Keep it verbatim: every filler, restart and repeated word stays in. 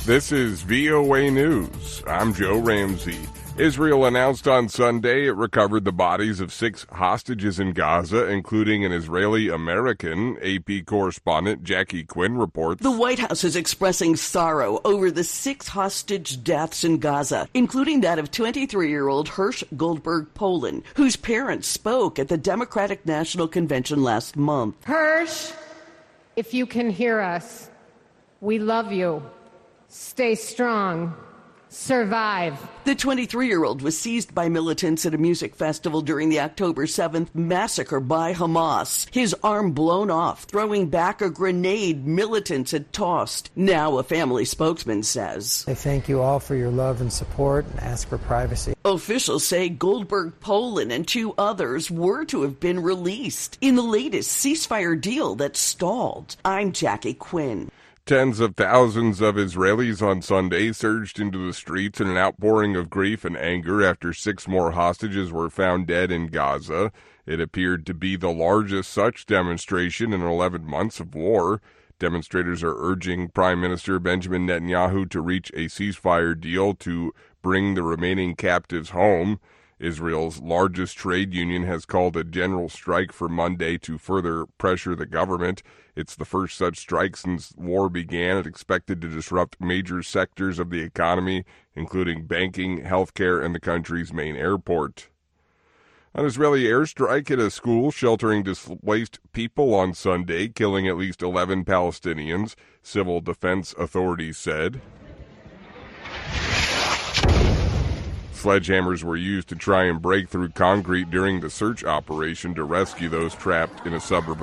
This is V O A News. I'm Joe Ramsey. Israel announced on Sunday it recovered the bodies of six hostages in Gaza, including an Israeli-American. A P correspondent Jackie Quinn reports. The White House is expressing sorrow over the six hostage deaths in Gaza, including that of twenty-three-year-old Hirsch Goldberg Polin, whose parents spoke at the Democratic National Convention last month. Hirsch, if you can hear us, we love you. Stay strong. Survive. The twenty-three-year-old was seized by militants at a music festival during the October seventh massacre by Hamas. His arm blown off, throwing back a grenade militants had tossed. Now a family spokesman says, I thank you all for your love and support and ask for privacy. Officials say Goldberg Polin and two others were to have been released in the latest ceasefire deal that stalled. I'm Jackie Quinn. Tens of thousands of Israelis on Sunday surged into the streets in an outpouring of grief and anger after six more hostages were found dead in Gaza. It appeared to be the largest such demonstration in eleven months of war. Demonstrators are urging Prime Minister Benjamin Netanyahu to reach a ceasefire deal to bring the remaining captives home. Israel's largest trade union has called a general strike for Monday to further pressure the government. It's the first such strike since war began. It's expected to disrupt major sectors of the economy, including banking, healthcare, and the country's main airport. An Israeli airstrike hit a school sheltering displaced people on Sunday, killing at least eleven Palestinians, civil defense authorities said. Sledgehammers were used to try and break through concrete during the search operation to rescue those trapped in a suburb